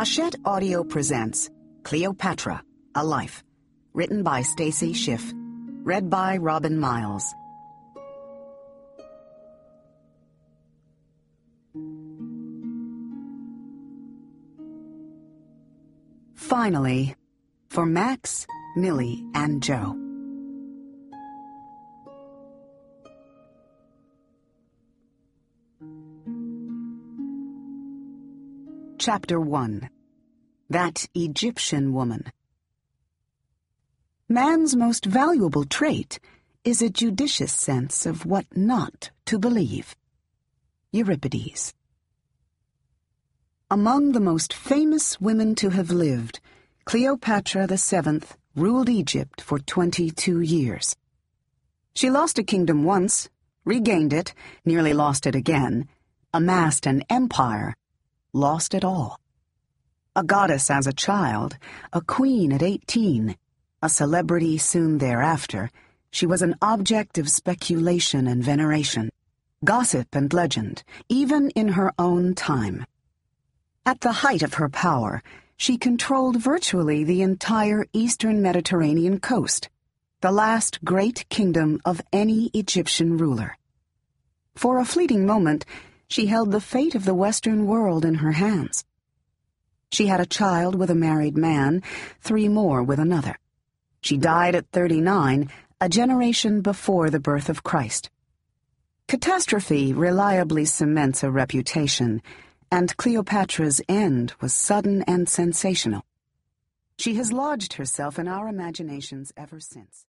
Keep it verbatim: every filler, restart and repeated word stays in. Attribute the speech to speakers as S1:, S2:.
S1: Hachette Audio presents Cleopatra, A Life, written by Stacy Schiff, read by Robin Miles. Finally, for Max, Millie, and Joe. Chapter one. That Egyptian Woman. Man's most valuable trait is a judicious sense of what not to believe. Euripides. Among the most famous women to have lived, Cleopatra the Seventh ruled Egypt for twenty-two years. She lost a kingdom once, regained it, nearly lost it again, amassed an empire, lost it all. A goddess as a child, a queen at eighteen, a celebrity soon thereafter, she was an object of speculation and veneration, gossip and legend, even in her own time. At the height of her power, she controlled virtually the entire eastern Mediterranean coast, the last great kingdom of any Egyptian ruler. For a fleeting moment, she held the fate of the Western world in her hands. She had a child with a married man, three more with another. She died at thirty-nine, a generation before the birth of Christ. Catastrophe reliably cements a reputation, and Cleopatra's end was sudden and sensational. She has lodged herself in our imaginations ever since.